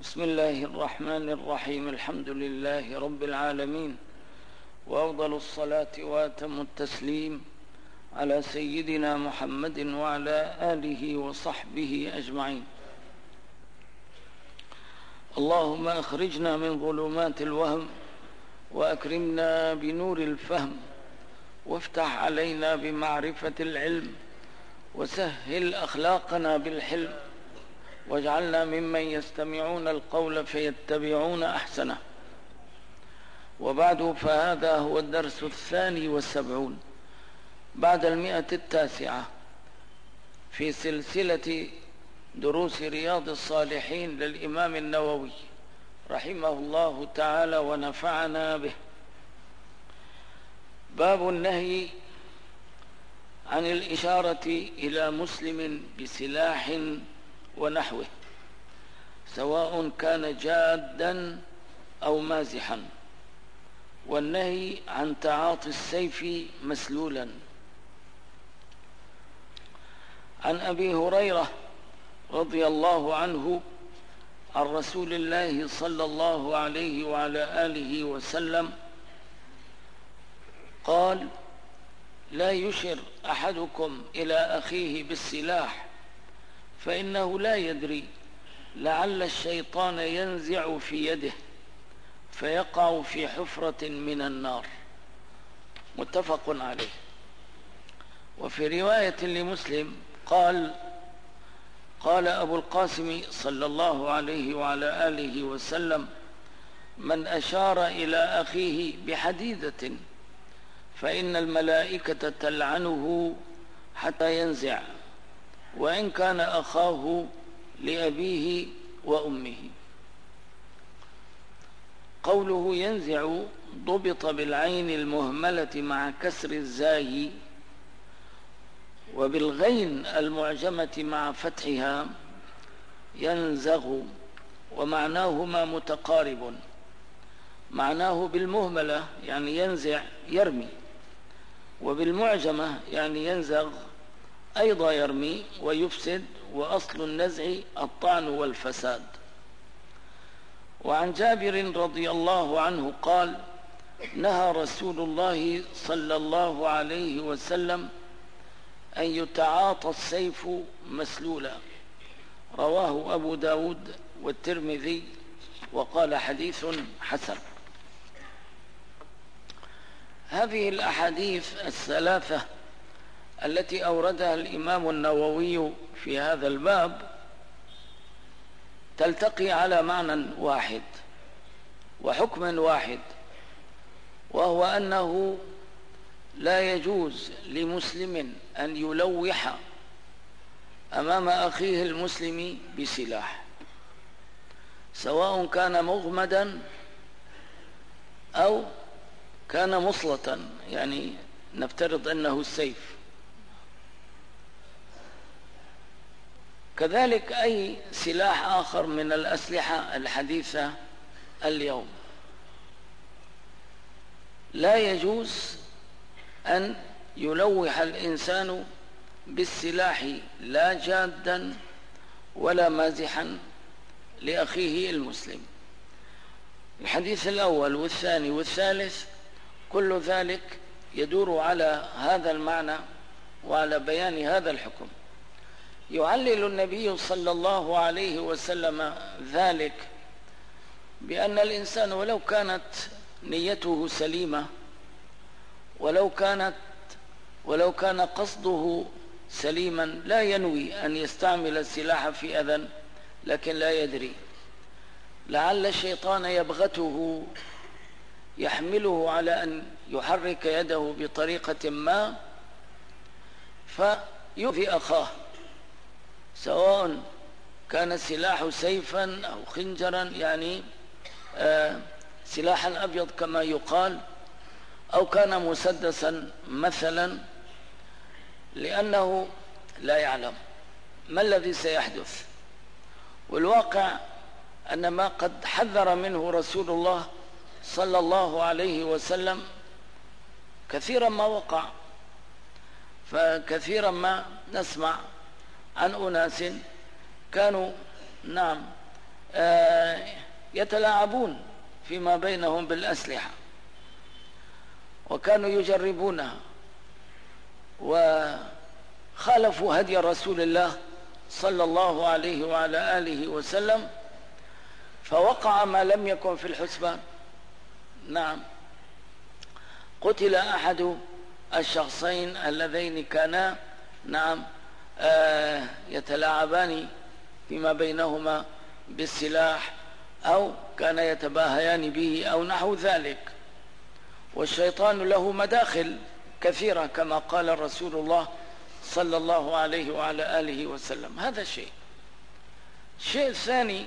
بسم الله الرحمن الرحيم. الحمد لله رب العالمين، وأفضل الصلاة وأتم التسليم على سيدنا محمد وعلى آله وصحبه أجمعين. اللهم أخرجنا من ظلمات الوهم وأكرمنا بنور الفهم، وافتح علينا بمعرفة العلم، وسهل أخلاقنا بالحلم، واجعلنا ممن يستمعون القول فيتبعون أحسنه. وبعد، فهذا هو الدرس 72 بعد 109 في سلسلة دروس رياض الصالحين للإمام النووي رحمه الله تعالى ونفعنا به. باب النهي عن الإشارة إلى مسلم بسلاح ونحوه، سواء كان جادا أو مازحا، والنهي عن تعاطي السيف مسلولا. عن أبي هريرة رضي الله عنه عن رسول الله صلى الله عليه وعلى آله وسلم قال: لا يشر أحدكم إلى أخيه بالسلاح، فإنه لا يدري، لعل الشيطان ينزع في يده فيقع في حفرة من النار. متفق عليه. وفي رواية لمسلم قال أبو القاسم صلى الله عليه وعلى آله وسلم: من أشار إلى أخيه بحديدة فإن الملائكة تلعنه حتى ينزع، وإن كان أخاه لأبيه وأمه. قوله ينزع ضبط بالعين المهملة مع كسر الزاي، وبالغين المعجمة مع فتحها ينزغ، ومعناهما متقارب. معناه بالمهملة يعني ينزع يرمي، وبالمعجمة يعني ينزغ أيضا يرمي ويفسد، وأصل النزع الطعن والفساد. وعن جابر رضي الله عنه قال: نهى رسول الله صلى الله عليه وسلم أن يتعاطى السيف مسلولا. رواه أبو داود والترمذي، وقال حديث حسن. هذه الأحاديث الثلاثة التي أوردها الإمام النووي في هذا الباب تلتقي على معنى واحد وحكم واحد، وهو أنه لا يجوز لمسلم أن يلوح أمام أخيه المسلم بسلاح، سواء كان مغمدا أو كان مصلتا، يعني نفترض أنه السيف. كذلك أي سلاح آخر من الأسلحة الحديثة اليوم لا يجوز أن يلوح الإنسان بالسلاح لا جادا ولا مازحا لأخيه المسلم. الحديث الأول والثاني والثالث كل ذلك يدور على هذا المعنى وعلى بيان هذا الحكم. يعلل النبي صلى الله عليه وسلم ذلك بأن الإنسان ولو كانت نيته سليمة، ولو كان قصده سليما، لا ينوي أن يستعمل السلاح في أذى، لكن لا يدري، لعل الشيطان يبغته يحمله على أن يحرك يده بطريقة ما فيؤذي أخاه، سواء كان السلاح سيفا أو خنجرا، يعني سلاحا أبيض كما يقال، أو كان مسدسا مثلا، لأنه لا يعلم ما الذي سيحدث. والواقع أن ما قد حذر منه رسول الله صلى الله عليه وسلم كثيرا ما وقع، فكثيرا ما نسمع عن أناس كانوا يتلاعبون فيما بينهم بالأسلحة، وكانوا يجربونها، وخالفوا هدي رسول الله صلى الله عليه وعلى آله وسلم، فوقع ما لم يكن في الحسبان. نعم، قتل أحد الشخصين اللذين كانا يتلاعبان فيما بينهما بالسلاح، أو كان يتباهيان به أو نحو ذلك. والشيطان له مداخل كثيرة كما قال رسول الله صلى الله عليه وعلى آله وسلم. هذا شيء. الشيء الثاني،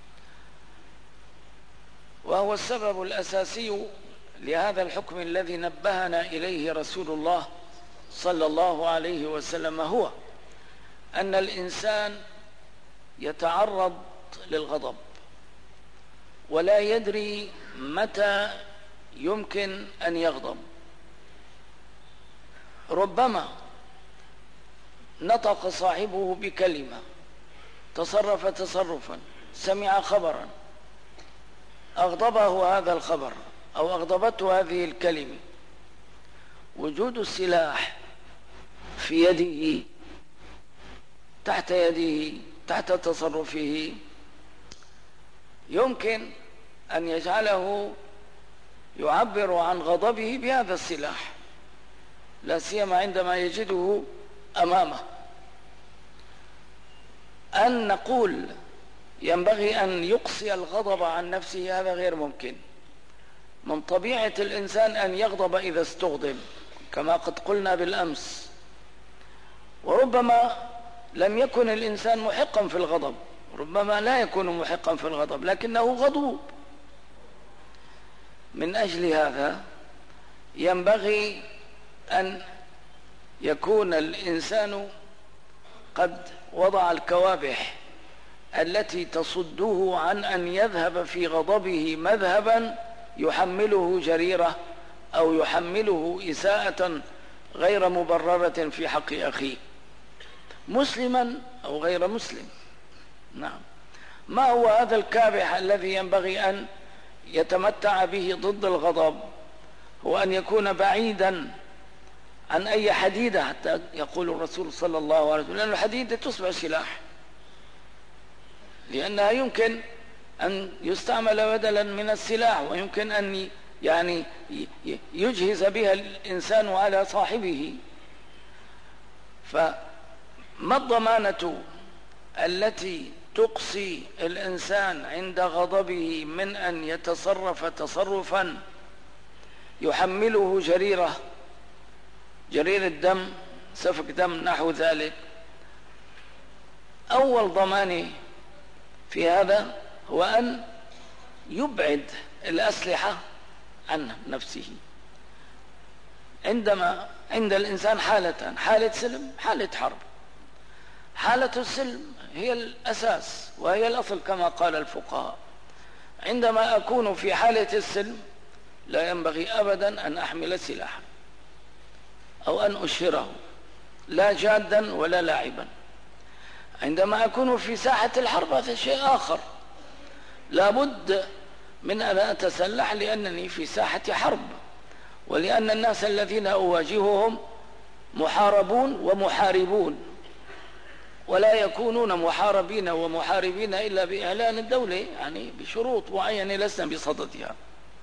وهو السبب الأساسي لهذا الحكم الذي نبهنا إليه رسول الله صلى الله عليه وسلم، هو أن الإنسان يتعرض للغضب ولا يدري متى يمكن أن يغضب. ربما نطق صاحبه بكلمة، تصرف تصرفا، سمع خبرا أغضبه هذا الخبر أو أغضبته هذه الكلمة. وجود السلاح في يده، تحت يده، تحت تصرفه، يمكن أن يجعله يعبر عن غضبه بهذا السلاح، لا سيما عندما يجده أمامه. أن نقول ينبغي أن يقصي الغضب عن نفسه، هذا غير ممكن. من طبيعة الإنسان أن يغضب إذا استغضب كما قد قلنا بالأمس، وربما لم يكن الإنسان محقا في الغضب، ربما لا يكون محقا في الغضب لكنه غضوب. من أجل هذا ينبغي أن يكون الإنسان قد وضع الكوابح التي تصده عن أن يذهب في غضبه مذهبا يحمله جريرة أو يحمله إساءة غير مبررة في حق أخيه، مسلما أو غير مسلم. نعم، ما هو هذا الكابح الذي ينبغي أن يتمتع به ضد الغضب؟ هو أن يكون بعيدا عن أي حديدة، حتى يقول الرسول صلى الله عليه وسلم لأن الحديدة تصبح سلاح، لأنها يمكن أن يستعمل بدلا من السلاح، ويمكن أن يجهز بها الإنسان على صاحبه. فما الضمانة التي تقصي الإنسان عند غضبه من أن يتصرف تصرفا يحمله جرير الدم، سفك دم، نحو ذلك؟ أول ضمان في هذا هو أن يبعد الأسلحة عن نفسه. عند الإنسان حالتان، حالة سلم، حالة حرب. حالة السلم هي الأساس وهي الأصل كما قال الفقهاء. عندما أكون في حالة السلم لا ينبغي أبدا أن أحمل سلاحا أو أن أشهره، لا جادا ولا لاعبا. عندما أكون في ساحة الحرب هذا شيء آخر، لا بد من أن أتسلح لأنني في ساحة حرب، ولأن الناس الذين أواجههم محاربون ومحاربون، ولا يكونون محاربين ومحاربين إلا بإعلان الدولة، يعني بشروط معينة لسنا بصددها.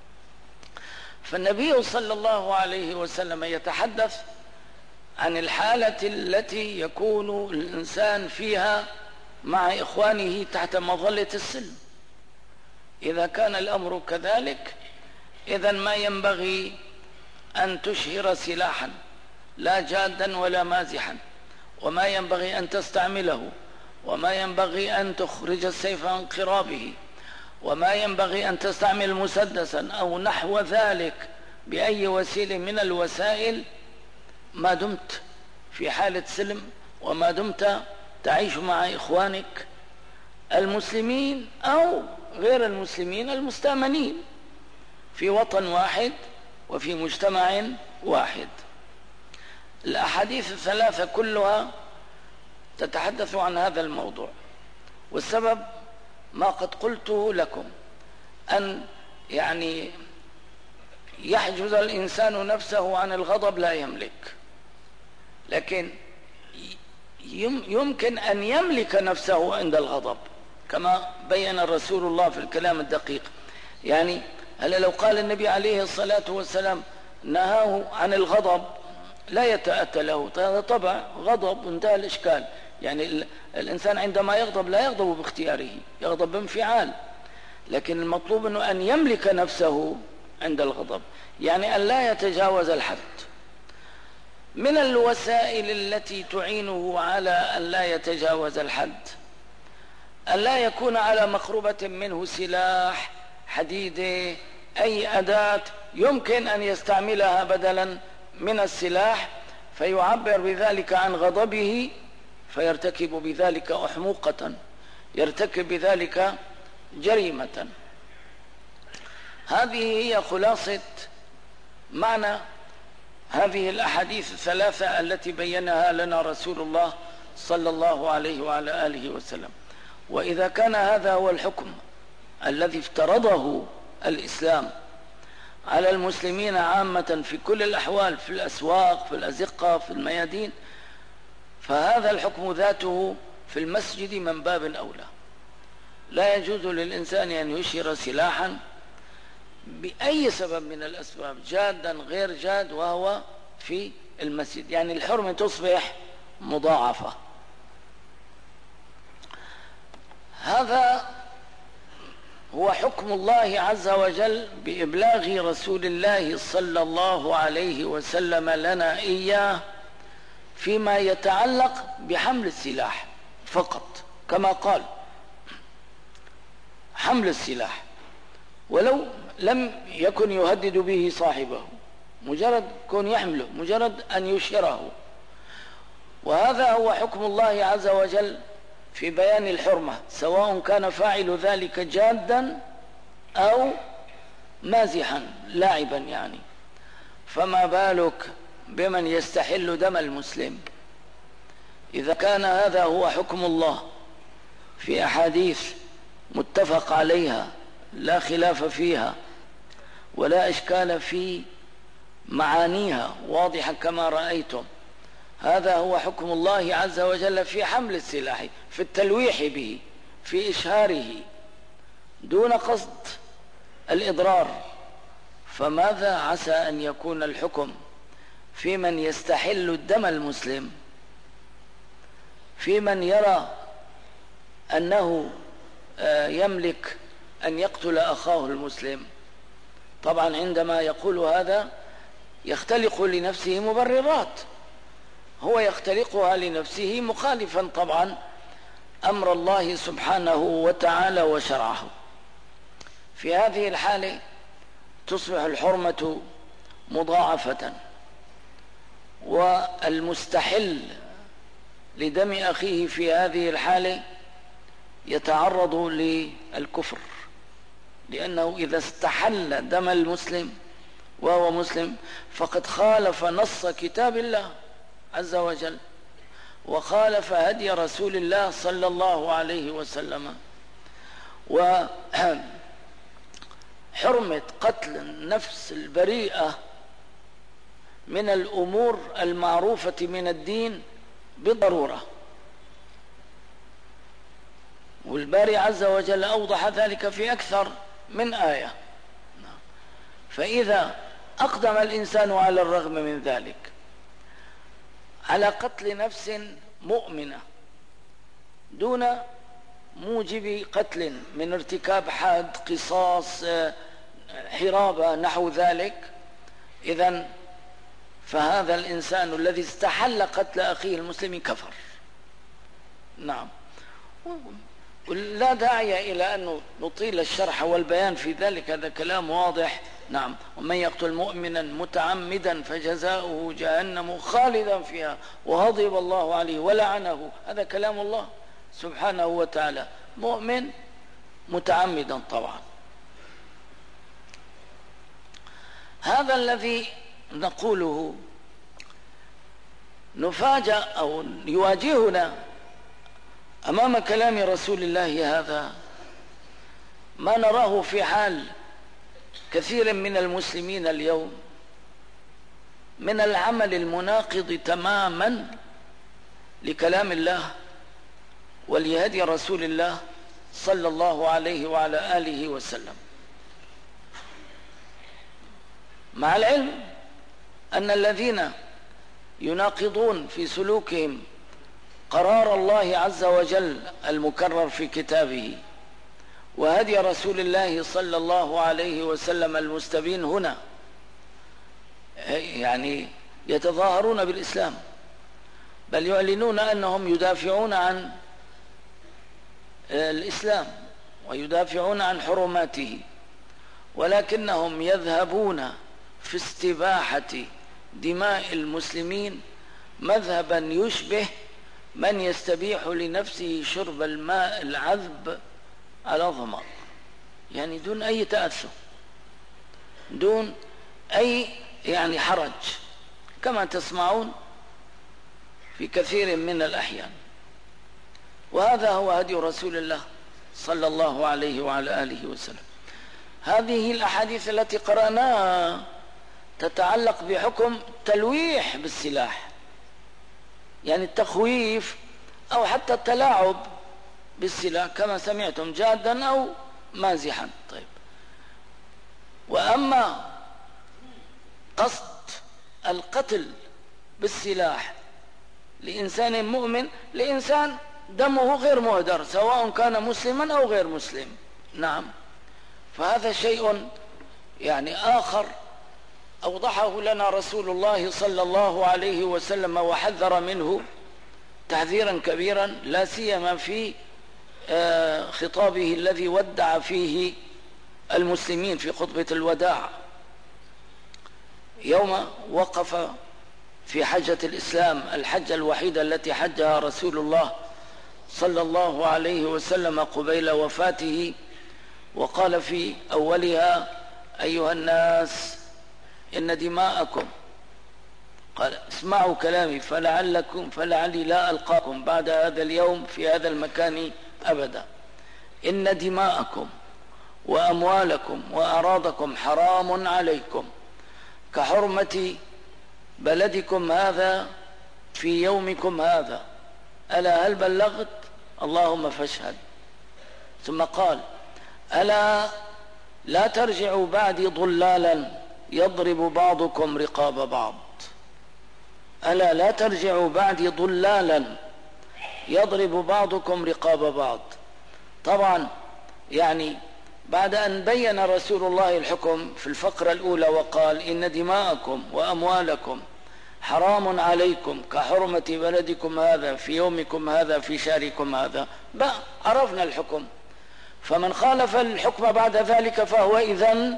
فالنبي صلى الله عليه وسلم يتحدث عن الحالة التي يكون الإنسان فيها مع إخوانه تحت مظلة السلم. إذا كان الأمر كذلك، إذن ما ينبغي أن تشهر سلاحا لا جادا ولا مازحا، وما ينبغي أن تستعمله، وما ينبغي أن تخرج السيف عن قرابه، وما ينبغي أن تستعمل مسدسا أو نحو ذلك بأي وسيلة من الوسائل ما دمت في حالة سلم، وما دمت تعيش مع إخوانك المسلمين أو غير المسلمين المستأمنين في وطن واحد وفي مجتمع واحد. الأحاديث الثلاثة كلها تتحدث عن هذا الموضوع، والسبب ما قد قلته لكم، أن يعني يحجز الإنسان نفسه عن الغضب لا يملك، لكن يمكن أن يملك نفسه عند الغضب، كما بين رسول الله في الكلام الدقيق. يعني هل لو قال النبي عليه الصلاة والسلام نهاه عن الغضب لا يتأتى له، هذا طبع غضب انتهى الإشكال. يعني الإنسان عندما يغضب لا يغضب باختياره، يغضب بانفعال، لكن المطلوب أنه أن يملك نفسه عند الغضب، يعني أن لا يتجاوز الحد. من الوسائل التي تعينه على أن لا يتجاوز الحد أن لا يكون على مقربة منه سلاح، حديدة، أي أداة يمكن أن يستعملها بدلا من السلاح، فيعبر بذلك عن غضبه، فيرتكب بذلك أحموقة، يرتكب بذلك جريمة. هذه هي خلاصة معنى هذه الأحاديث الثلاثة التي بينها لنا رسول الله صلى الله عليه وعلى آله وسلم. وإذا كان هذا هو الحكم الذي افترضه الإسلام على المسلمين عامة في كل الأحوال، في الأسواق، في الأزقة، في الميادين، فهذا الحكم ذاته في المسجد من باب أولى. لا يجوز للإنسان أن يشير سلاحا بأي سبب من الأسباب، جادا غير جاد، وهو في المسجد، يعني الحرمة تصبح مضاعفة. هذا هو حكم الله عز وجل بإبلاغ رسول الله صلى الله عليه وسلم لنا إياه فيما يتعلق بحمل السلاح فقط، كما قال حمل السلاح ولو لم يكن يهدد به صاحبه، مجرد كون يحمله، مجرد أن يشيره. وهذا هو حكم الله عز وجل في بيان الحرمة، سواء كان فاعل ذلك جادا أو مازحا لاعبا يعني. فما بالك بمن يستحل دم المسلم؟ إذا كان هذا هو حكم الله في أحاديث متفق عليها لا خلاف فيها ولا إشكال في معانيها واضحة كما رأيتم، هذا هو حكم الله عز وجل في حمل السلاح، في التلويح به، في إشهاره دون قصد الإضرار. فماذا عسى أن يكون الحكم في من يستحل الدم المسلم، في من يرى أنه يملك أن يقتل أخاه المسلم؟ طبعا عندما يقول هذا يختلق لنفسه مبررات، هو يختلقها لنفسه مخالفا طبعا أمر الله سبحانه وتعالى وشرعه. في هذه الحالة تصبح الحرمة مضاعفة، والمستحل لدم أخيه في هذه الحالة يتعرض للكفر، لأنه إذا استحل دم المسلم وهو مسلم فقد خالف نص كتاب الله عز وجل، وخالف هدي رسول الله صلى الله عليه وسلم. وحرمة قتل النفس البريئة من الأمور المعروفة من الدين بالضرورة، والباري عز وجل أوضح ذلك في أكثر من آية. فإذا أقدم الإنسان على الرغم من ذلك على قتل نفس مؤمنة دون موجب قتل من ارتكاب حد، قصاص، حرابة، نحو ذلك، إذن فهذا الإنسان الذي استحل قتل أخيه المسلم كفر. نعم، لا داعي إلى أن نطيل الشرح والبيان في ذلك، هذا كلام واضح. نعم، ومن يقتل مؤمنا متعمدا فجزاؤه جهنم خالدا فيها وغضب الله عليه ولعنه، هذا كلام الله سبحانه وتعالى، مؤمن متعمدا طبعا. هذا الذي نقوله نفاجأ أو يواجهنا أمام كلام رسول الله هذا ما نراه في حال كثير من المسلمين اليوم من العمل المناقض تماما لكلام الله ولهدي رسول الله صلى الله عليه وعلى آله وسلم، مع العلم أن الذين يناقضون في سلوكهم قرار الله عز وجل المكرر في كتابه وهدي رسول الله صلى الله عليه وسلم المستبين هنا، يعني يتظاهرون بالإسلام، بل يعلنون أنهم يدافعون عن الإسلام ويدافعون عن حرماته، ولكنهم يذهبون في استباحة دماء المسلمين مذهبا يشبه من يستبيح لنفسه شرب الماء العذب على ظمأ، يعني دون أي تأثر، دون أي يعني حرج، كما تسمعون في كثير من الأحيان. وهذا هو هدي رسول الله صلى الله عليه وعلى آله وسلم. هذه الأحاديث التي قرأناها تتعلق بحكم تلويح بالسلاح، يعني التخويف أو حتى التلاعب بالسلاح كما سمعتم، جادا أو مازحا. طيب، وأما قصد القتل بالسلاح لإنسان مؤمن، لإنسان دمه غير مهدر سواء كان مسلما أو غير مسلم، نعم، فهذا شيء يعني آخر أوضحه لنا رسول الله صلى الله عليه وسلم وحذر منه تحذيرا كبيرا، لا سيما في خطابه الذي ودع فيه المسلمين في خطبة الوداع يوم وقف في حجة الإسلام، الحجة الوحيدة التي حجها رسول الله صلى الله عليه وسلم قبيل وفاته، وقال في أولها: أيها الناس إن دماءكم، قال اسمعوا كلامي فلعلي لا ألقاكم بعد هذا اليوم في هذا المكان أبدا، إن دماءكم وأموالكم وأراضكم حرام عليكم كحرمة بلدكم هذا في يومكم هذا، ألا هل بلغت؟ اللهم فاشهد. ثم قال: ألا لا ترجعوا بعدي ضلالا يضرب بعضكم رقاب بعض، ألا لا ترجعوا بعدي ضلالا يضرب بعضكم رقاب بعض. طبعا يعني بعد أن بين رسول الله الحكم في الفقرة الأولى وقال: إن دماءكم وأموالكم حرام عليكم كحرمة بلدكم هذا في يومكم هذا في شهركم هذا، بقى عرفنا الحكم، فمن خالف الحكم بعد ذلك فهو إذن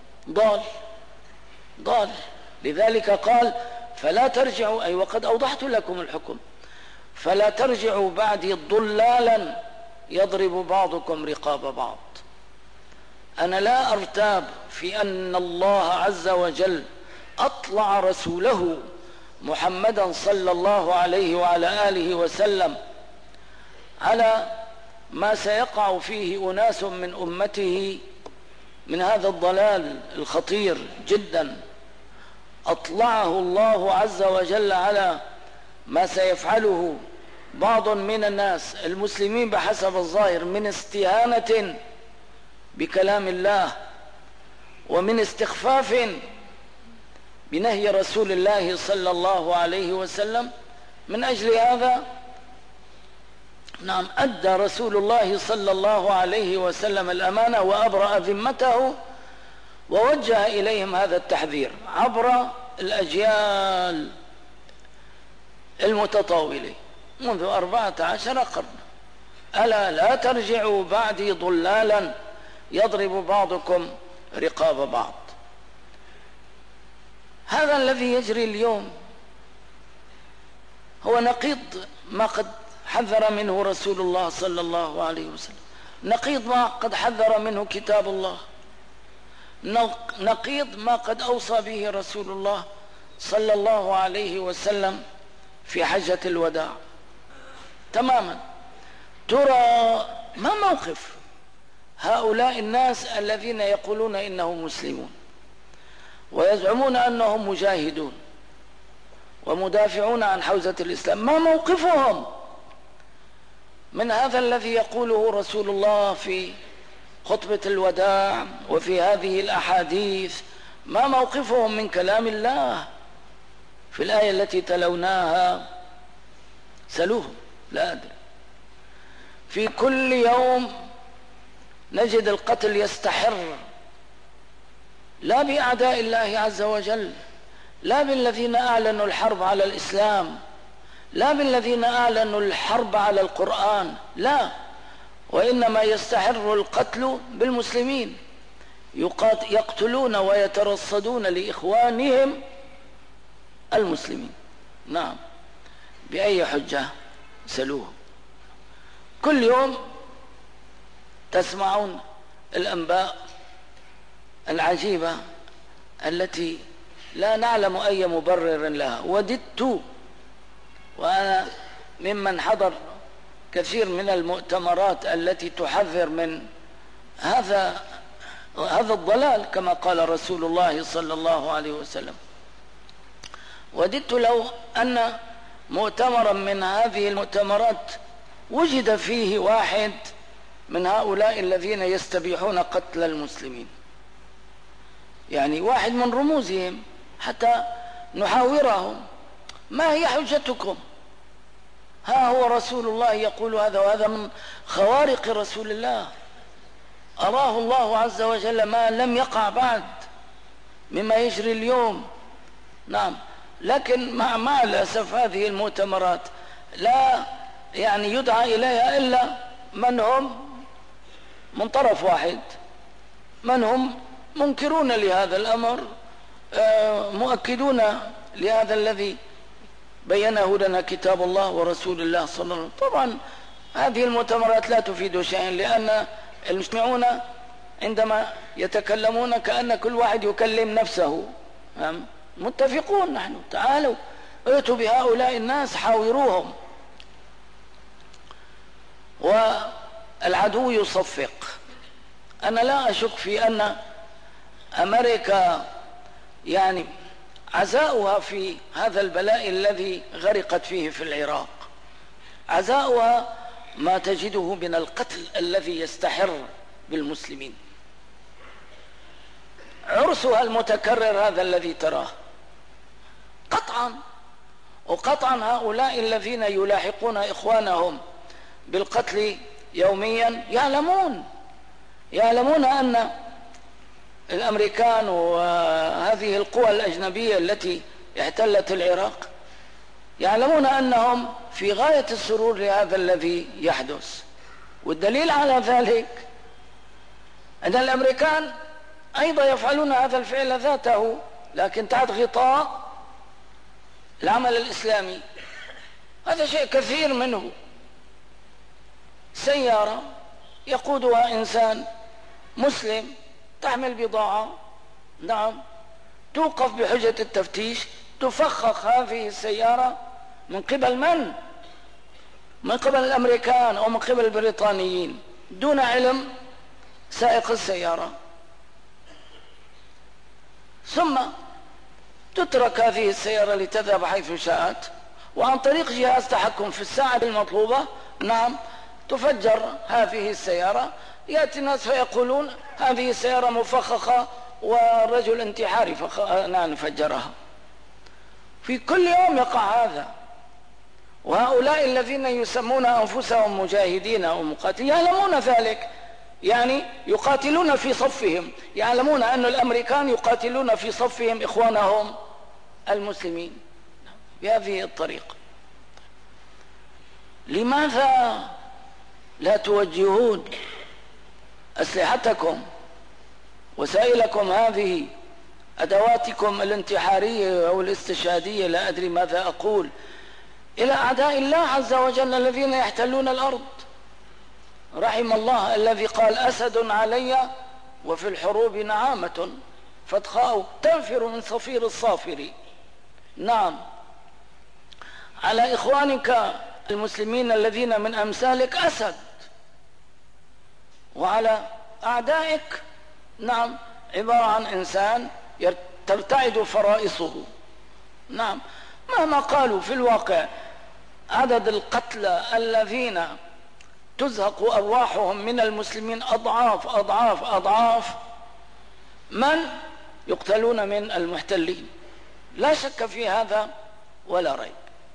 ضال. لذلك قال: فلا ترجعوا، أي وقد أوضحت لكم الحكم، فلا ترجعوا بعدي ضلالا يضرب بعضكم رقاب بعض. أنا لا أرتاب في أن الله عز وجل أطلع رسوله محمدا صلى الله عليه وعلى آله وسلم على ما سيقع فيه أناس من أمته من هذا الضلال الخطير جدا، أطلعه الله عز وجل على ما سيفعله بعض من الناس المسلمين بحسب الظاهر من استهانة بكلام الله ومن استخفاف بنهي رسول الله صلى الله عليه وسلم. من أجل هذا نعم أدى رسول الله صلى الله عليه وسلم الأمانة وأبرأ ذمته ووجه إليهم هذا التحذير عبر الأجيال المتطاولة منذ 14 قرنا: ألا لا ترجعوا بعدي ضلالا يضرب بعضكم رقاب بعض. هذا الذي يجري اليوم هو نقيض ما قد حذر منه رسول الله صلى الله عليه وسلم، نقيض ما قد حذر منه كتاب الله، نقيض ما قد أوصى به رسول الله صلى الله عليه وسلم في حجة الوداع تماما. ترى ما موقف هؤلاء الناس الذين يقولون إنهم مسلمون ويزعمون أنهم مجاهدون ومدافعون عن حوزة الإسلام، ما موقفهم من هذا الذي يقوله رسول الله في خطبة الوداع وفي هذه الأحاديث؟ ما موقفهم من كلام الله في الآية التي تلوناها؟ سلوهم، لا أدري. في كل يوم نجد القتل يستحر، لا بأعداء الله عز وجل، لا بالذين أعلنوا الحرب على الإسلام، لا بالذين أعلنوا الحرب على القرآن، لا، وإنما يستحر القتل بالمسلمين، يقتلون ويترصدون لإخوانهم المسلمين. نعم، بأي حجة؟ سلوه. كل يوم تسمعون الأنباء العجيبة التي لا نعلم أي مبرر لها. وددت، وأنا ممن حضر كثير من المؤتمرات التي تحذر من هذا الضلال كما قال رسول الله صلى الله عليه وسلم، وددت لو أن مؤتمرا من هذه المؤتمرات وجد فيه واحد من هؤلاء الذين يستبيحون قتل المسلمين، يعني واحد من رموزهم، حتى نحاورهم: ما هي حجتكم؟ ها هو رسول الله يقول هذا، وهذا من خوارق رسول الله، أراه الله عز وجل ما لم يقع بعد مما يجري اليوم. نعم، لكن مع الأسف هذه المؤتمرات لا يعني يدعى إليها إلا من هم من طرف واحد، من هم منكرون لهذا الأمر، مؤكدون لهذا الذي بينه لنا كتاب الله ورسول الله صلى الله عليه وسلم. طبعا هذه المؤتمرات لا تفيد شيئا، لأن المسمعون عندما يتكلمون كأن كل واحد يكلم نفسه. متفقون نحن، تعالوا ائتوا بهؤلاء الناس، حاوروهم. والعدو يصفق. أنا لا أشك في أن أمريكا يعني عزاؤها في هذا البلاء الذي غرقت فيه في العراق، عزاؤها ما تجده من القتل الذي يستحر بالمسلمين، عرسها المتكرر هذا الذي تراه قطعا. وقطعا هؤلاء الذين يلاحقون إخوانهم بالقتل يوميا يعلمون أن الأمريكان وهذه القوى الأجنبية التي احتلت العراق يعلمون أنهم في غاية السرور لهذا الذي يحدث. والدليل على ذلك أن الأمريكان أيضا يفعلون هذا الفعل ذاته، لكن تحت غطاء العمل الإسلامي. هذا شيء كثير منه. سيارة يقودها إنسان مسلم تحمل بضاعة، نعم، توقف بحجة التفتيش، تفخخ هذه السيارة من قبل من؟ من قبل الأمريكان أو من قبل البريطانيين دون علم سائق السيارة، ثم تترك هذه السيارة لتذهب حيث شاءت، وعن طريق جهاز تحكم في الساعة المطلوبة، نعم، تفجر هذه السيارة. يأتي الناس فيقولون هذه السيارة مفخخة ورجل انتحاري نعم فجرها. في كل يوم يقع هذا. وهؤلاء الذين يسمون أنفسهم مجاهدين أو مقاتلين يعلمون ذلك، يعني يقاتلون في صفهم، يعلمون أن الأمريكان يقاتلون في صفهم إخوانهم المسلمين بهذه الطريقة. لماذا لا توجهون أسلحتكم وسائلكم هذه، أدواتكم الانتحارية أو الاستشهادية، لا أدري ماذا أقول، إلى أعداء الله عز وجل الذين يحتلون الأرض؟ رحم الله الذي قال: أسد علي وفي الحروب نعامة فتخاء تنفر من صفير الصافر. نعم، على إخوانك المسلمين الذين من أمثالك أسد، وعلى أعدائك نعم عبارة عن إنسان ترتعد فرائصه. نعم، مهما قالوا في الواقع عدد القتلى الذين تزهق أرواحهم من المسلمين أضعاف أضعاف أضعاف من يقتلون من المحتلين، لا شك في هذا ولا ريب.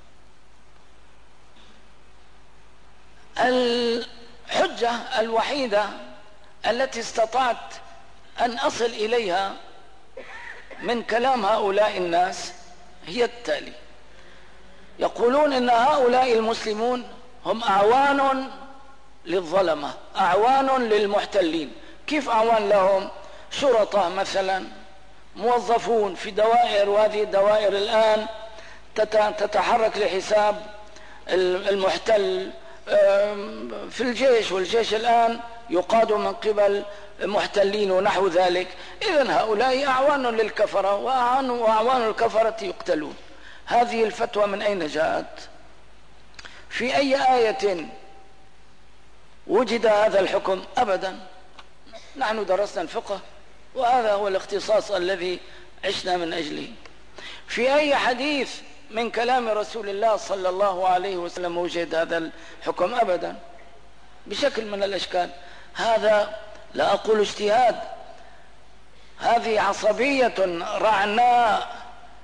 الحجة الوحيدة التي استطعت أن أصل إليها من كلام هؤلاء الناس هي التالي: يقولون إن هؤلاء المسلمون هم أعوان للظلمة، أعوان للمحتلين. كيف أعوان لهم؟ شرطة مثلا، موظفون في دوائر، وهذه الدوائر الآن تتحرك لحساب المحتل في الجيش، والجيش الآن يقاد من قبل محتلين ونحو ذلك. إذن هؤلاء أعوان للكفرة، وأعوان الكفرة يقتلون. هذه الفتوى من أين جاءت؟ في أي آية وجد هذا الحكم؟ أبدا. نحن درسنا الفقه وهذا هو الاختصاص الذي عشنا من أجله. في أي حديث من كلام رسول الله صلى الله عليه وسلم وجد هذا الحكم؟ أبدا بشكل من الأشكال. هذا لا أقول اجتهاد، هذه عصبية رعناء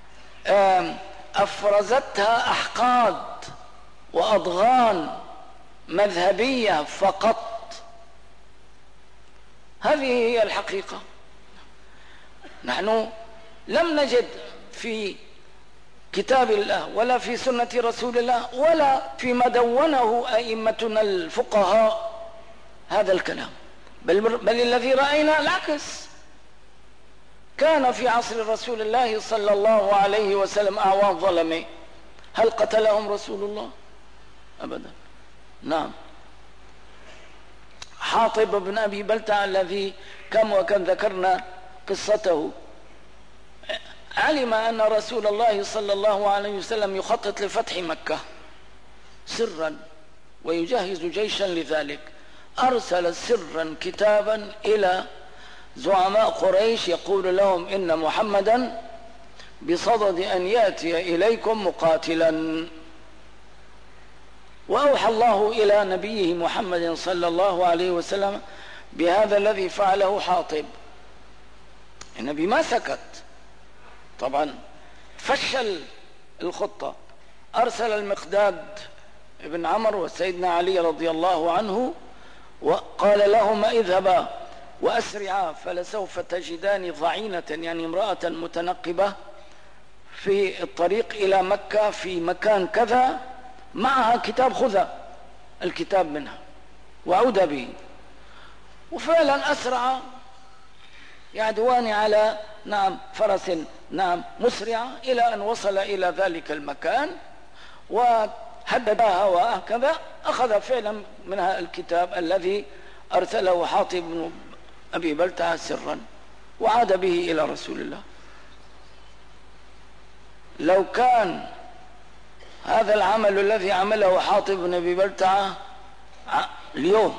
أفرزتها أحقاد وأضغان مذهبية فقط. هذه هي الحقيقة. نحن لم نجد في كتاب الله ولا في سنة رسول الله ولا فيما دونه أئمتنا الفقهاء هذا الكلام، بل الذي رأينا العكس. كان في عصر رسول الله صلى الله عليه وسلم أعوان ظلمة، هل قتلهم رسول الله؟ أبدا. نعم، حاطب بن أبي بلتع الذي كم وكم ذكرنا قصته، علم أن رسول الله صلى الله عليه وسلم يخطط لفتح مكة سرا ويجهز جيشا لذلك. أرسل سرا كتابا إلى زعماء قريش يقول لهم إن محمدا بصدد أن يأتي إليكم مقاتلا. وأوحى الله إلى نبيه محمد صلى الله عليه وسلم بهذا الذي فعله حاطب. النبي ما سكت، طبعا فشل الخطة. أرسل المقداد ابن عمرو وسيدنا علي رضي الله عنه وقال لهما اذهبا وأسرعا فلسوف تجدان ضعينة، يعني امرأة متنقبة في الطريق إلى مكة في مكان كذا، معها كتاب، خذ الكتاب منها وعود به. وفعلا أسرع يعدوان على فرس مسرعة إلى أن وصل إلى ذلك المكان وهددها، وهكذا أخذ فعلا منها الكتاب الذي أرسله حاطب بن أبي بلتع سرا وعاد به إلى رسول الله. لو كان هذا العمل الذي عمله حاطب بن أبي بلتع اليوم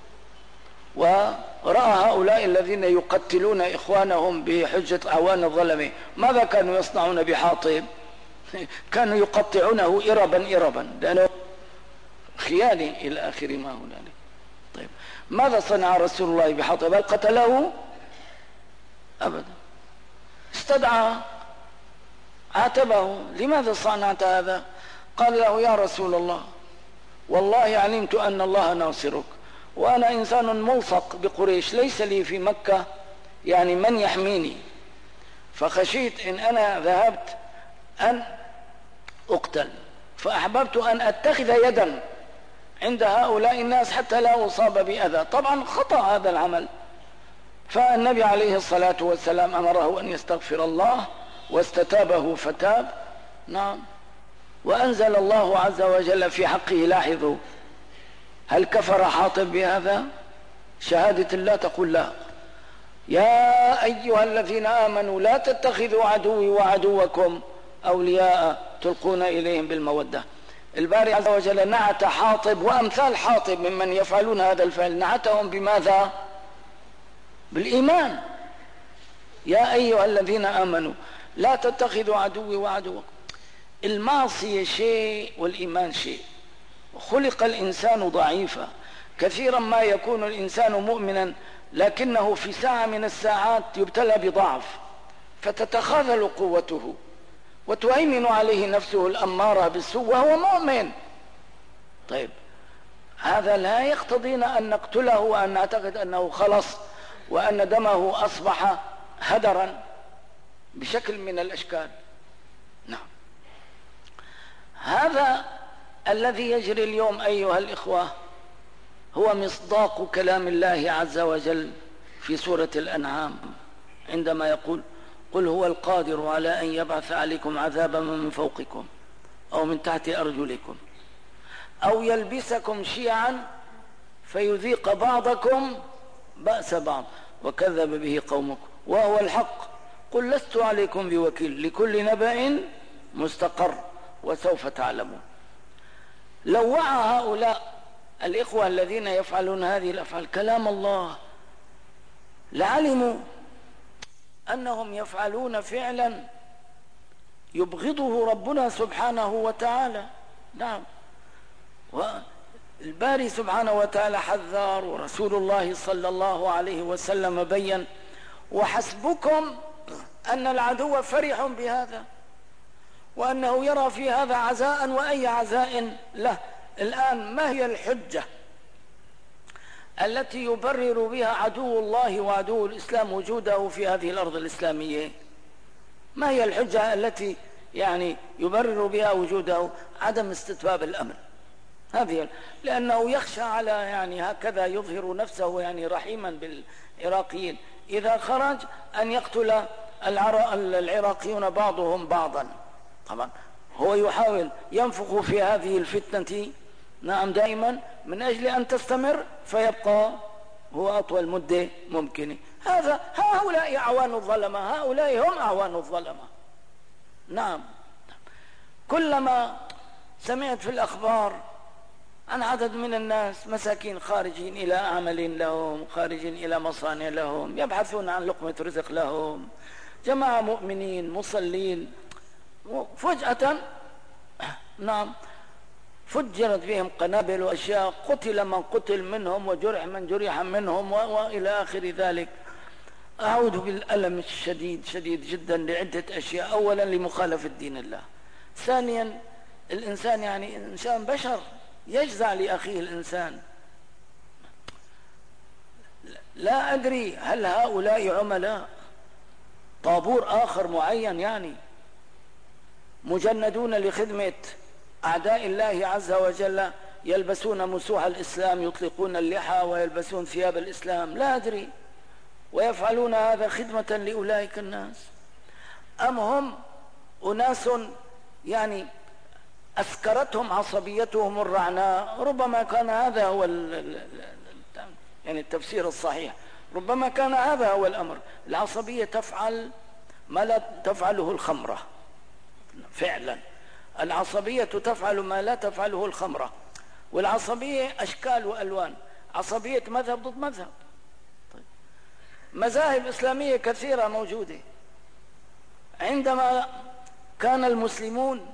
ورأى هؤلاء الذين يقتلون إخوانهم بحجة أعوان الظلمة، ماذا كانوا يصنعون بحاطب؟ كانوا يقطعونه إربا لأنه خياني إلى آخر ما هنالك. طيب ماذا صنع رسول الله بحاطب؟ هل قتله؟ أبدا. استدعى، عاتبه: لماذا صنعت هذا؟ قال له: يا رسول الله، والله علمت أن الله ناصرك، وأنا إنسان ملصق بقريش، ليس لي في مكة يعني من يحميني، فخشيت إن أنا ذهبت أن أقتل، فأحببت أن أتخذ يدا عند هؤلاء الناس حتى لا أصاب بأذى. طبعا خطأ هذا العمل، فالنبي عليه الصلاة والسلام أمره أن يستغفر الله واستتابه فتاب. نعم. وأنزل الله عز وجل في حقه، لاحظوا، هل كفر حاطب بهذا؟ شهادة الله تقول لا: يا أيها الذين آمنوا لا تتخذوا عدوي وعدوكم أولياء تلقون إليهم بالمودة. الباري عز وجل نعت حاطب وأمثال حاطب ممن يفعلون هذا الفعل، نعتهم بماذا؟ بالإيمان. يا أيها الذين آمنوا لا تتخذوا عدوي وعدوكم. المعصية شيء والإيمان شيء. خلق الإنسان ضعيفا، كثيرا ما يكون الإنسان مؤمنا لكنه في ساعة من الساعات يبتلى بضعف فتتخاذل قوته وتهيمن عليه نفسه الأمارة بالسوء وهو مؤمن. طيب هذا لا يقتضينا أن نقتله وأن نعتقد أنه خلص وأن دمه أصبح هدرا بشكل من الأشكال. نعم، هذا الذي يجري اليوم أيها الإخوة هو مصداق كلام الله عز وجل في سورة الأنعام عندما يقول: قل هو القادر على أن يبعث عليكم عذابا من فوقكم أو من تحت أرجلكم أو يلبسكم شيعا فيذيق بعضكم بأس بعض وكذب به قومكم وهو الحق قل لست عليكم بوكيل لكل نبأ مستقر وسوف تعلمون. لو وعى هؤلاء الإخوة الذين يفعلون هذه الأفعال كلام الله لعلموا أنهم يفعلون فعلا يبغضه ربنا سبحانه وتعالى. نعم، والباري سبحانه وتعالى حذر ورسول الله صلى الله عليه وسلم بين: وحسبكم أن العدو فرح بهذا وأنه يرى في هذا عزاء وأي عزاء له. الآن ما هي الحجة التي يبرر بها عدو الله وعدو الإسلام وجوده في هذه الأرض الإسلامية؟ ما هي الحجة التي يبرر بها وجوده؟ عدم استتباب الأمن. هذه لأنه يخشى على هكذا يظهر نفسه رحيما بالعراقيين إذا خرج أن يقتل العراقيون بعضهم بعضا. طبعا هو يحاول ينفخ في هذه الفتنة نعم دائما من أجل أن تستمر فيبقى هو أطول مدة ممكنة. هؤلاء أعوان الظلمة، هؤلاء هم أعوان الظلمة. نعم، كلما سمعت في الأخبار عن عدد من الناس مساكين خارجين إلى عمل لهم، خارجين إلى مصانع لهم، يبحثون عن لقمة رزق لهم، جماعة مؤمنين مصلين، فجأة نعم فجرت بهم قنابل وأشياء، قتل من قتل منهم وجرح من جرح منهم وإلى آخر ذلك. أعوذ بالألم الشديد شديد جدا لعدة أشياء. أولا لمخالفة دين الله، ثانيا الإنسان إنسان بشر يجزع لأخيه الإنسان. لا أدري هل هؤلاء عملاء طابور آخر معين مجندون لخدمة أعداء الله عز وجل، يلبسون مسوح الإسلام، يطلقون اللحى ويلبسون ثياب الإسلام، لا أدري، ويفعلون هذا خدمة لأولئك الناس، أم هم أناس أسكرتهم عصبيتهم الرعناء؟ ربما كان هذا هو التفسير الصحيح، ربما كان هذا هو الأمر. العصبية تفعل ما لا تفعله الخمرة، فعلا العصبية تفعل ما لا تفعله الخمرة، والعصبية أشكال وألوان، عصبية مذهب ضد مذهب. طيب، مذاهب إسلامية كثيرة موجودة. عندما كان المسلمون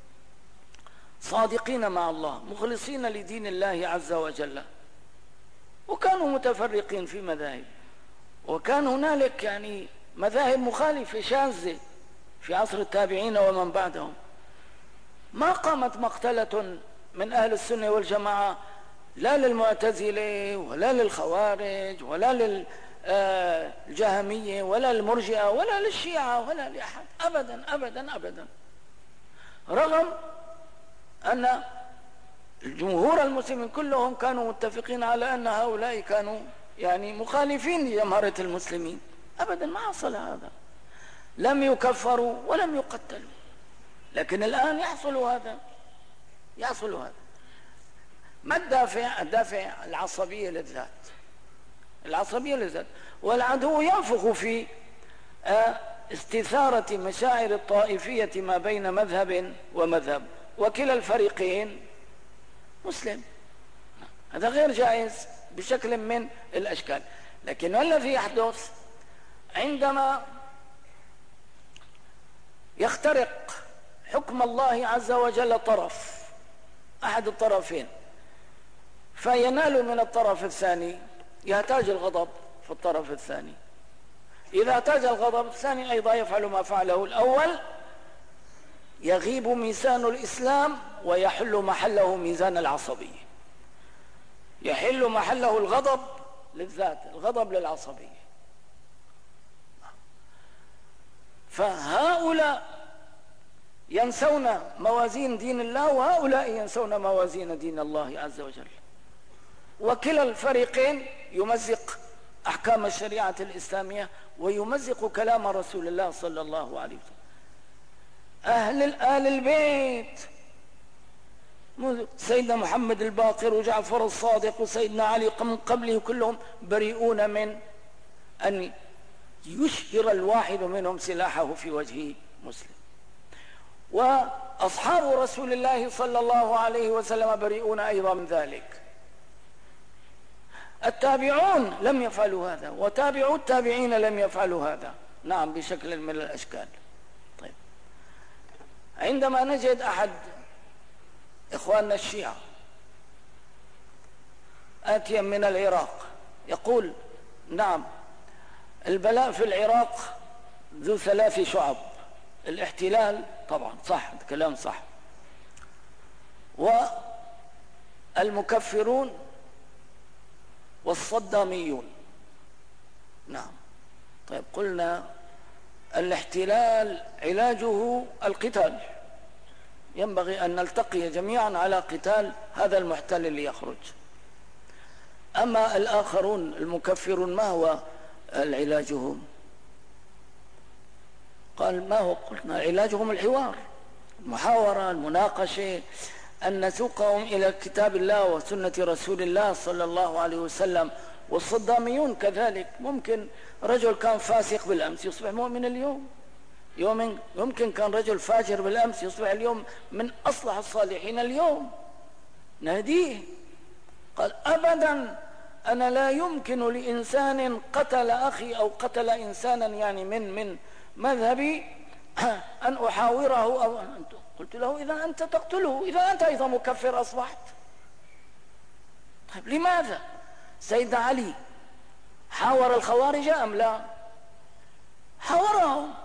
صادقين مع الله مخلصين لدين الله عز وجل وكانوا متفرقين في مذاهب، وكان هنالك مذاهب مخالفة شاذة في عصر التابعين ومن بعدهم، ما قامت مقتلة من أهل السنة والجماعة لا للمعتزلة ولا للخوارج ولا للجهمية ولا للمرجئة ولا للشيعة ولا لأحد، أبدا أبدا أبدا، رغم أن الجمهور المسلمين كلهم كانوا متفقين على أن هؤلاء كانوا مخالفين لجمهرة المسلمين. أبدا ما حصل هذا، لم يكفروا ولم يقتلوا، لكن الآن يحصل هذا. ما الدافع؟ الدافع العصبية للذات، العصبية للذات، والعدو ينفخ في استثارة مشاعر الطائفية ما بين مذهب ومذهب، وكلا الفريقين مسلم. هذا غير جائز بشكل من الأشكال. لكن ما الذي يحدث عندما يخترق حكم الله عز وجل طرف، أحد الطرفين، فينال من الطرف الثاني، يحتاج الغضب في الطرف الثاني. إذا احتاج الغضب الثاني أيضا يفعل ما فعله الأول، يغيب ميزان الإسلام ويحل محله ميزان العصبية، يحل محله الغضب للذات، الغضب للعصبية. فهؤلاء ينسون موازين دين الله، وهؤلاء ينسون موازين دين الله عز وجل، وكلا الفريقين يمزق أحكام الشريعة الإسلامية ويمزق كلام رسول الله صلى الله عليه وسلم. آل البيت، سيدنا محمد الباقر وجعفر الصادق وسيدنا علي من قبله كلهم بريئون من أن يشهر الواحد منهم سلاحه في وجه مسلم، وأصحاب رسول الله صلى الله عليه وسلم بريئون أيضا من ذلك. التابعون لم يفعلوا هذا، وتابعوا التابعين لم يفعلوا هذا، نعم، بشكل من الأشكال. طيب، عندما نجد أحد إخواننا الشيعة آتيا من العراق يقول نعم البلاء في العراق ذو 3 شعب، الاحتلال طبعا صح، الكلام صح، والمكفرون والصداميون. نعم. طيب، قلنا الاحتلال علاجه القتال، ينبغي أن نلتقي جميعا على قتال هذا المحتل اللي يخرج. أما الآخرون المكفرون ما هو علاجهم؟ قال ما هو؟ قلنا علاجهم الحوار، المحاورة، المناقشة، أن نسوقهم إلى كتاب الله وسنة رسول الله صلى الله عليه وسلم. والصداميون كذلك، ممكن رجل كان فاسق بالأمس يصبح مؤمن اليوم، يمكن كان رجل فاجر بالأمس يصبح اليوم من أصلح الصالحين اليوم، نهديه. قال أبدا، أنا لا يمكن لإنسان قتل أخي أو قتل إنسانا يعني من مذهبي أن أحاوره أو قلت له إذا أنت تقتله، إذا أنت أيضا مكفر أصبحت. طيب لماذا؟ سيدنا علي حاور الخوارج أم لا؟ حاورهم.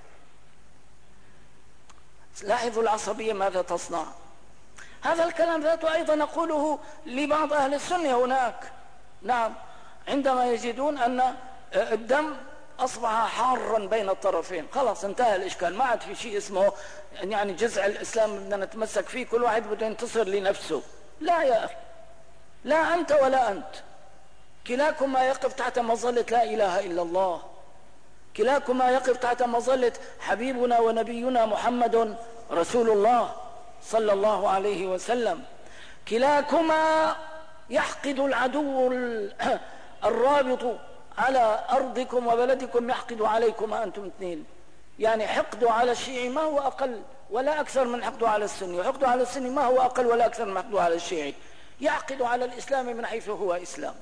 لاحظوا العصبية ماذا تصنع. هذا الكلام ذاته أيضا نقوله لبعض أهل السنة هناك، نعم، عندما يجدون أن الدم أصبح حارا بين الطرفين، خلاص انتهى الإشكال، ما عاد في شيء اسمه يعني جزع الإسلام بدنا نتمسك فيه، كل واحد بده ينتصر لنفسه. لا يا أخي، لا أنت ولا أنت، كلاكما يقف تحت مظلة لا إله إلا الله، كلاكما يقف تحت مظلة حبيبنا ونبينا محمد رسول الله صلى الله عليه وسلم. كلاكما يحقد العدو الرابط على أرضكم وبلدكم، يحقد عليكما أنتم اثنين. يعني حقد على الشيعي ما هو أقل ولا أكثر من حقد على السني، وحقد على السني ما هو أقل ولا أكثر من حقد على الشيعي. يعقد على الإسلام من حيث هو إسلام،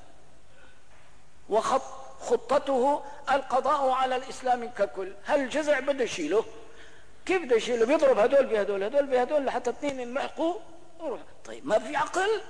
وخطته القضاء على الإسلام ككل. هل جزع بده يشيله؟ كيف بده يشيله؟ بيضرب هدول بهدول، هدول بهدول، لحتى اثنين يلحقوا. طيب ما في عقل؟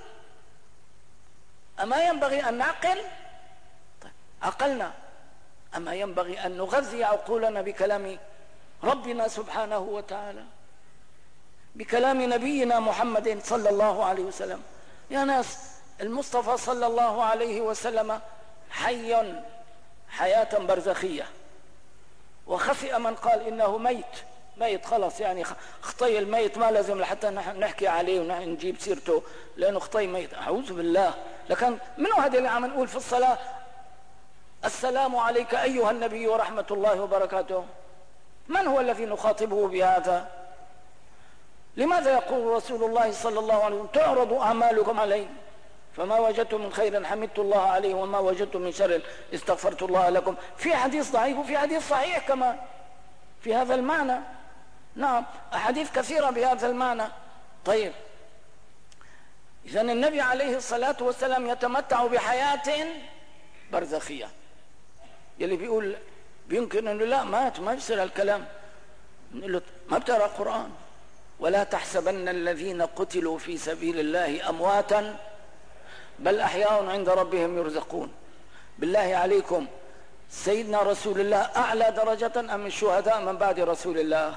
أما ينبغي أن نعقل؟ طيب عقلنا، أما ينبغي أن نغذي عقولنا بكلام ربنا سبحانه وتعالى، بكلام نبينا محمد صلى الله عليه وسلم. يا ناس، المصطفى صلى الله عليه وسلم حي حياة برزخية، وخسئ من قال إنه ميت خلاص، يعني خطي الميت ما لازم لحتى نحكي عليه ونجيب سيرته لأنه خطي ميت، أعوذ بالله. لكن منو هذا اللي عم نقول في الصلاة السلام عليك أيها النبي ورحمة الله وبركاته؟ من هو الذي نخاطبه بهذا؟ لماذا يقول رسول الله صلى الله عليه وسلم تعرض أعمالكم علي فما وجدت من خير حمدت الله عليه وما وجدت من شر استغفرت الله لكم؟ في حديث ضعيف وفي حديث صحيح كمان في هذا المعنى، نعم، أحاديث كثيرة بهذا المعنى. طيب، إذن النبي عليه الصلاة والسلام يتمتع بحياة برزخية، يلي بيقول بيمكن انه لا مات ما بيصير هالكلام، نقول له ما بتقرا قرآن؟ ولا تحسبن الذين قتلوا في سبيل الله امواتا بل احياء عند ربهم يرزقون. بالله عليكم سيدنا رسول الله اعلى درجة ام الشهداء من بعد رسول الله؟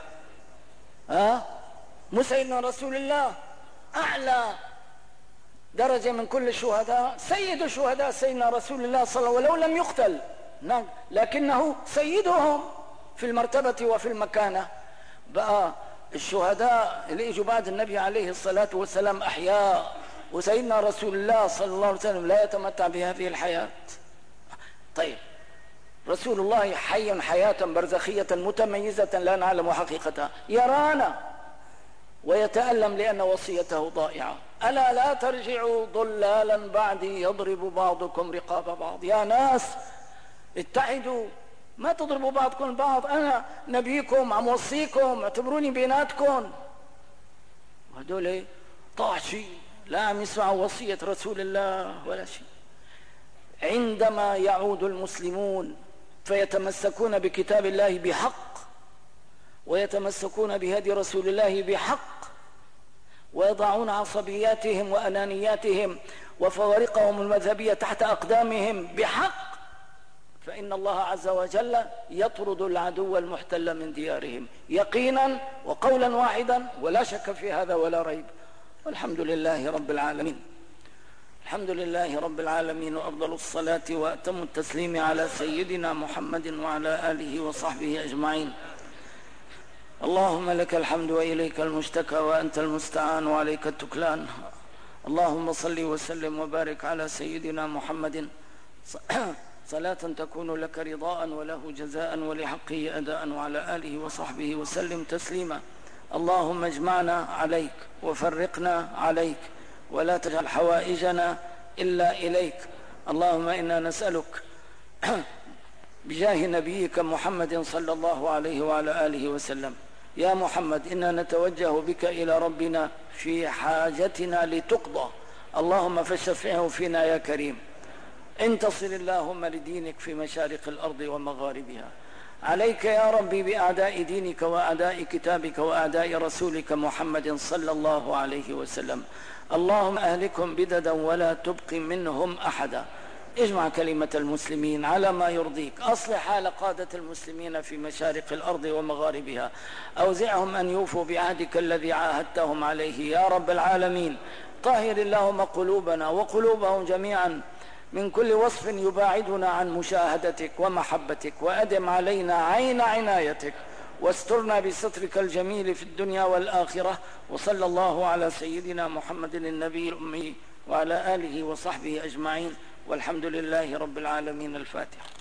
مو سيدنا رسول الله اعلى درجة من كل الشهداء؟ سيد الشهداء سيدنا رسول الله صلى الله عليه وسلم ولو لم يقتل، لكنه سيدهم في المرتبة وفي المكانة. بقى الشهداء اللي اجوا بعد النبي عليه الصلاة والسلام احياء، وسيدنا رسول الله صلى الله عليه وسلم لا يتمتع بهذه الحياة. طيب رسول الله حي حياة برزخية متميزة لا نعلم حقيقتها، يرانا ويتألم لأن وصيته ضائعة. ألا لا ترجعوا ضلالا بعدي يضرب بعضكم رقاب بعض. يا ناس اتحدوا، ما تضربوا بعضكم البعض، أنا نبيكم عم وصيكم، اعتبروني بيناتكم. وهدول طاحشي لا عم يسمعوا وصية رسول الله ولا شيء. عندما يعود المسلمون فيتمسكون بكتاب الله بحق، ويتمسكون بهدي رسول الله بحق، ويضعون عصبياتهم وأنانياتهم وفوارقهم المذهبية تحت أقدامهم بحق، فإن الله عز وجل يطرد العدو المحتل من ديارهم يقينا وقولا واحدا، ولا شك في هذا ولا ريب. والحمد لله رب العالمين. الحمد لله رب العالمين، وأفضل الصلاة وأتم التسليم على سيدنا محمد وعلى آله وصحبه أجمعين. اللهم لك الحمد وإليك المشتكى وأنت المستعان وعليك التكلان. اللهم صل وسلم وبارك على سيدنا محمد صلاة تكون لك رضاء وله جزاء ولحقه أداء، وعلى آله وصحبه وسلم تسليما. اللهم اجمعنا عليك وفرقنا عليك، ولا تجعل حوائجنا إلا إليك. اللهم إنا نسألك بجاه نبيك محمد صلى الله عليه وعلى آله وسلم، يا محمد إنا نتوجه بك إلى ربنا في حاجتنا لتقضى، اللهم فاشفعه فينا يا كريم. انتصر اللهم لدينك في مشارق الأرض ومغاربها. عليك يا ربي بأعداء دينك وأعداء كتابك وأعداء رسولك محمد صلى الله عليه وسلم. اللهم أهلكهم بددا ولا تبق منهم أحدا. اجمع كلمة المسلمين على ما يرضيك، أصلح حال قادة المسلمين في مشارق الأرض ومغاربها، أوزعهم أن يوفوا بعهدك الذي عاهدتهم عليه يا رب العالمين. طهر اللهم قلوبنا وقلوبهم جميعا من كل وصف يباعدنا عن مشاهدتك ومحبتك، وأدم علينا عين عنايتك، واسترنا بسترك الجميل في الدنيا والآخرة. وصلى الله على سيدنا محمد النبي الأمي وعلى آله وصحبه أجمعين، والحمد لله رب العالمين. الفاتحة.